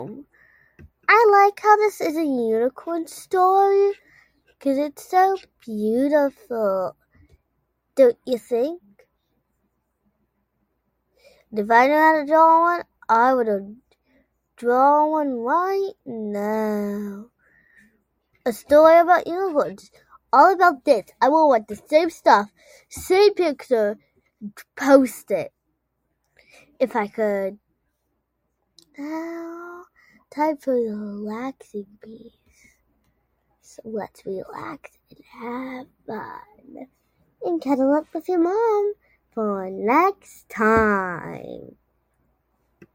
I like how this is a unicorn story because it's so beautiful. Don't you think? If I knew how to draw one, I would have drawn one right now. A story about unicorns. All about this. I will want the same stuff, same picture, post it. If I could. Now, time for the relaxing piece. So let's relax and have fun. And cuddle up with your mom for next time.